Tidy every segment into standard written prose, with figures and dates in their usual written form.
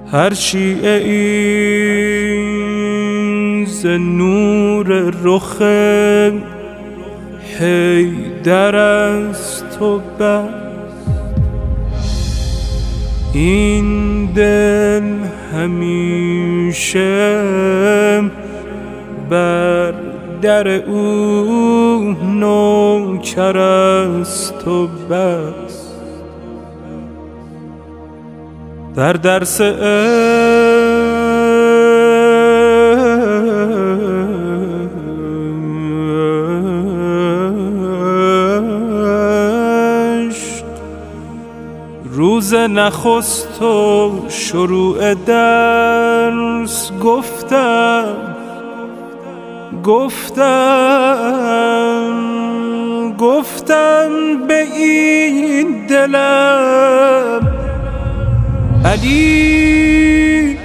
هر شیعه ای ز نور رخ حیدر است و بس، این دل همیشه بر در او نوکر است و بس. در درس روز نخست و شروع درس گفتم به این دلم علی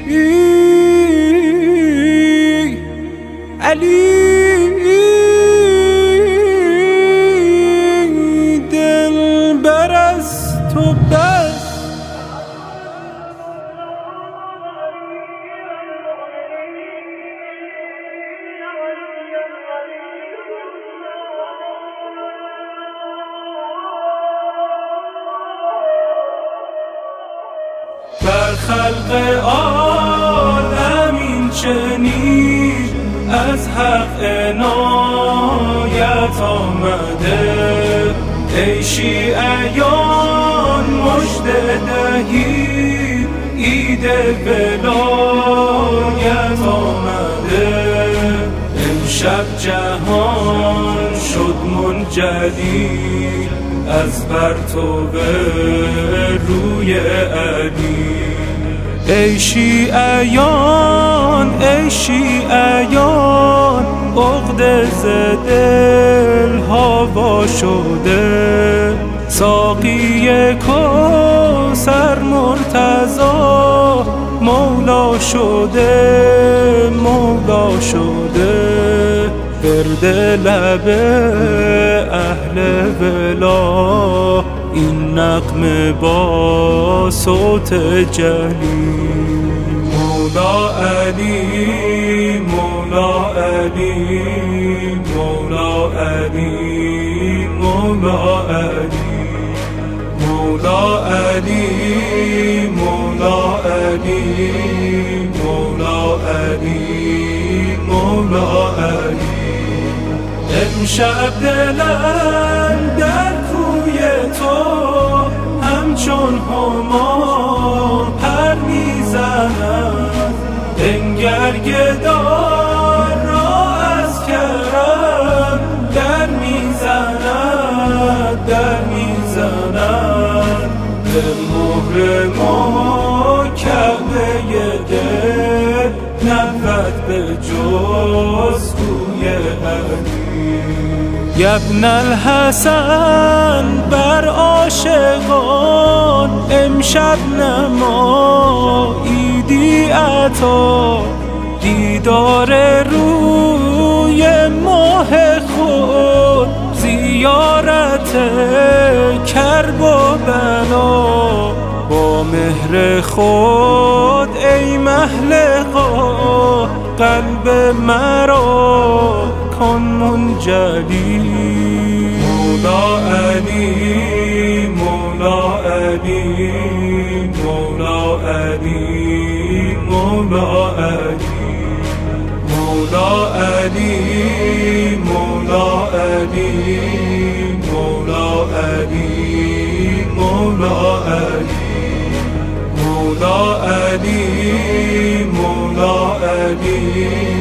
دل بر است و بس. بر خلق عالم این چنین از حق عنایت آمده، ای شیعیان مژده دهید عید ولایت آمده. امشب جهان شد منجلی از پرتو روی علی. ای شیعیان عقده ز دل ها وا شده، ساقی کوثر مرتضی مولا شده. ورد لب اهل ولا این نغمه با صوت جلی. مولا علی مولا علی مولا علی مولا علی مولا علی مولا علی مولا علی مولا علی. امشب دلم در کوی تو همچون همام پر میزند، بنگر گدار را از کرم در میزند به مهر ما کعبه دل نبود به جز کوی علی. ابن الحسن بر عاشقان امشب نماییدی عطا، دیدار روی ماه خود زیارت کرب و بلا. با مهر خود ای محلقا قلب مرا کن منجلی. مولا علی مولا علی مولا علی مولا علی مولا علی مولا علی مولا علی مولا علی مولا علی مولا علی